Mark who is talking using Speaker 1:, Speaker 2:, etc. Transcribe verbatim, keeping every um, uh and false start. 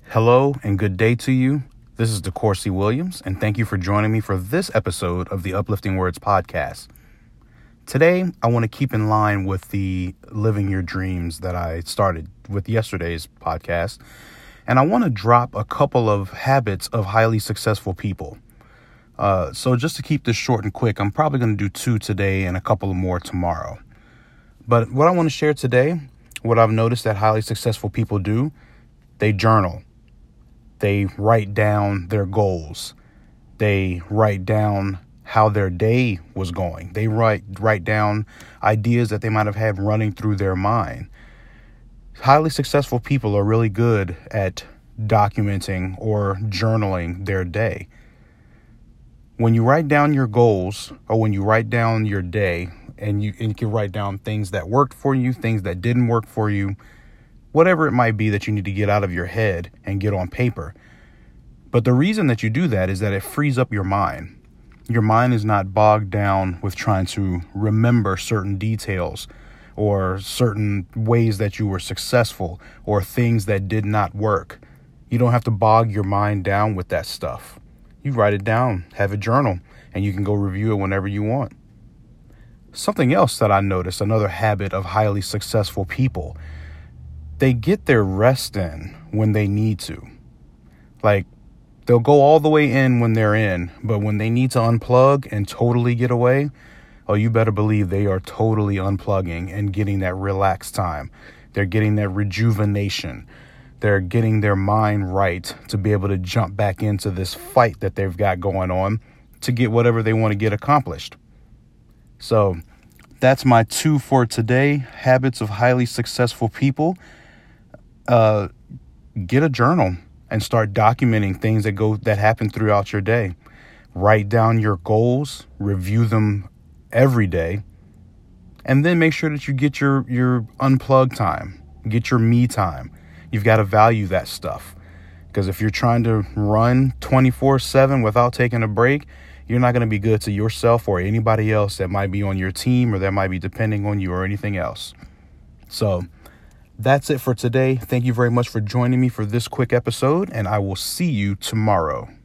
Speaker 1: Hello and good day to you. This is DeCourcy Williams, and thank you for joining me for this episode of the Uplifting Words podcast. Today, I want to keep in line with the Living Your Dreams that I started with yesterday's podcast, and I want to drop a couple of habits of highly successful people. Uh, so just to keep this short and quick, I'm probably going to do two today and a couple of more tomorrow. But what I want to share today, what I've noticed that highly successful people do, they journal. They write down their goals. They write down how their day was going. They write write down ideas that they might have had running through their mind. Highly successful people are really good at documenting or journaling their day. When you write down your goals, or when you write down your day, and you, and you can write down things that worked for you, things that didn't work for you, whatever it might be that you need to get out of your head and get on paper. But the reason that you do that is that it frees up your mind. Your mind is not bogged down with trying to remember certain details or certain ways that you were successful or things that did not work. You don't have to bog your mind down with that stuff. You write it down, have a journal, and you can go review it whenever you want. Something else that I noticed, another habit of highly successful people, they get their rest in when they need to. Like, they'll go all the way in when they're in, but when they need to unplug and totally get away, oh, you better believe they are totally unplugging and getting that relaxed time. They're getting that rejuvenation. They're getting their mind right to be able to jump back into this fight that they've got going on to get whatever they want to get accomplished. So that's my two for today. Habits of highly successful people. Uh, get a journal and start documenting things that go that happen throughout your day. Write down your goals, review them every day, and then make sure that you get your, your unplug time, get your me time. You've got to value that stuff, because if you're trying to run twenty-four seven without taking a break, you're not going to be good to yourself or anybody else that might be on your team or that might be depending on you or anything else. So that's it for today. Thank you very much for joining me for this quick episode, and I will see you tomorrow.